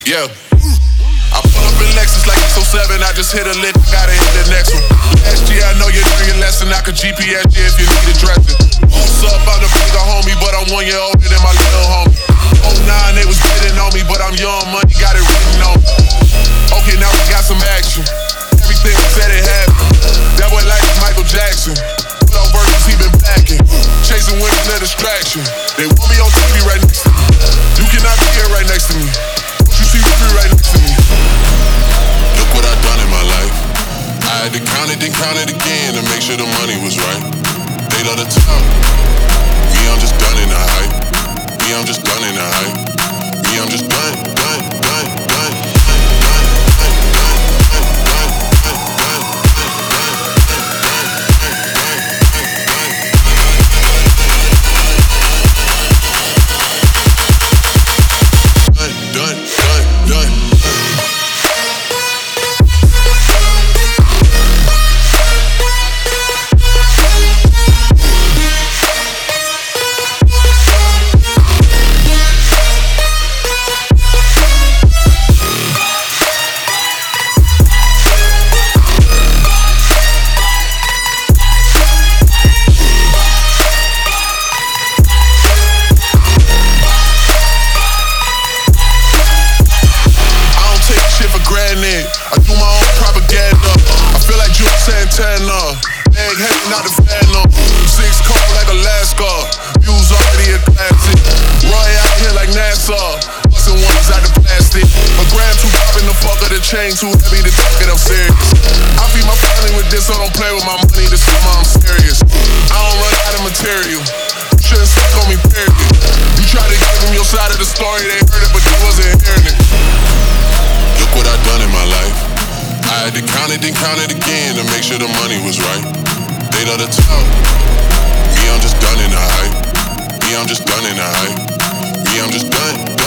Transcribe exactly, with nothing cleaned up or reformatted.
Yeah. I pull up in Lexus like it's oh seven, I just hit a lick, gotta hit the next one. Last year I know you're doing your lesson, I could G P S you if you need addressing. What's up, I'm the bigger homie, but I'm one year older than my little homie. oh nine, they was bidding on me, but I'm young, money got it written on me. Okay, now we got some action. Everything we said it happened. That boy like Michael Jackson. Put on verses, he been packing. Chasing women, a distraction. They want me on T V right next to me. You cannot be here right next to me. You see me right next to me. Look what I done in my life. I had to count it, then count it again to make sure the money was right. They love to talk. Me, I'm just done in the hype. Me, I'm just done in the hype. Me, I'm just done, done, done, done. I do my own propaganda. I feel like Jules Santana. Egg hanging out the fan up. Six cold like Alaska. Views already a classic. Roy out here like NASA. Bustin' ones out the plastic. A gram too poppin' the fuck of the chain too heavy to take it, I'm serious. I feed my family with this, so don't play with my money. This summer I'm serious. I don't run out of material. You shouldn't stick on me, period. You try to give them your side of the story, they heard it, but they wasn't hearing it. Look what I done in my life. I had to count it, then count it again to make sure the money was right. They love to talk. Me, I'm just done in the hype. Me, I'm just done in the hype. Me, I'm just done.